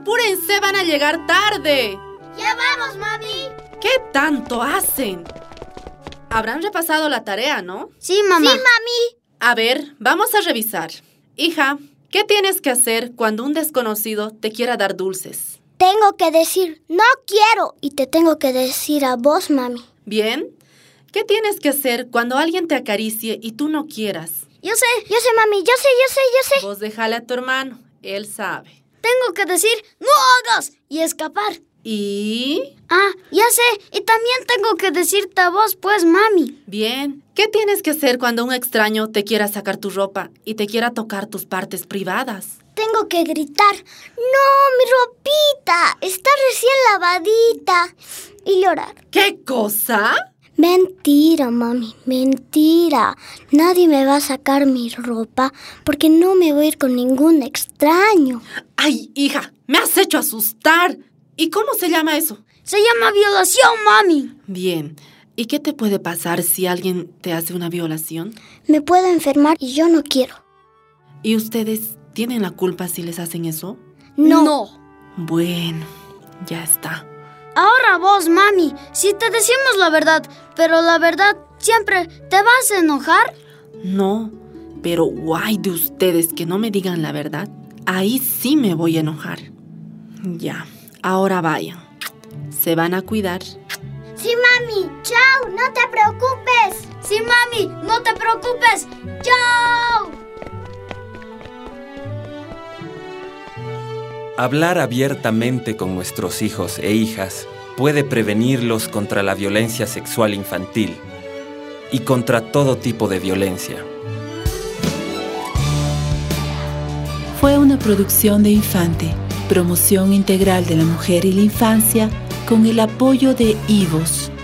¡Apúrense, van a llegar tarde! ¡Ya vamos, mami! ¿Qué tanto hacen? Habrán repasado la tarea, ¿no? Sí, mamá. Sí, mami. A ver, vamos a revisar. Hija, ¿qué tienes que hacer cuando un desconocido te quiera dar dulces? Tengo que decir, no quiero. Y te tengo que decir a vos, mami. Bien. ¿Qué tienes que hacer cuando alguien te acaricie y tú no quieras? Yo sé, mami, yo sé. Vos déjale a tu hermano, él sabe. Tengo que decir, ¡no hagas! Y escapar. ¿Y? Ah, ya sé. Y también tengo que decirte a vos, pues, mami. Bien. ¿Qué tienes que hacer cuando un extraño te quiera sacar tu ropa y te quiera tocar tus partes privadas? Tengo que gritar, ¡no, mi ropita! Está recién lavadita. Y llorar. ¿Qué cosa? Mentira, mami, mentira. Nadie me va a sacar mi ropa porque no me voy a ir con ningún extraño. ¡Ay, hija! ¡Me has hecho asustar! ¿Y cómo se llama eso? Se llama violación, mami. Bien. ¿Y qué te puede pasar si alguien te hace una violación? Me puedo enfermar y yo no quiero. ¿Y ustedes tienen la culpa si les hacen eso? No. Bueno, ya está. Ahora vos, mami, si te decimos la verdad, pero la verdad siempre, ¿te vas a enojar? No, pero guay de ustedes que no me digan la verdad. Ahí sí me voy a enojar. Ya, ahora vayan. Se van a cuidar. Sí, mami, chao, no te preocupes. Sí, mami, no te preocupes. ¡Chao! Hablar abiertamente con nuestros hijos e hijas puede prevenirlos contra la violencia sexual infantil y contra todo tipo de violencia. Fue una producción de Infante, promoción integral de la mujer y la infancia, con el apoyo de IVOS.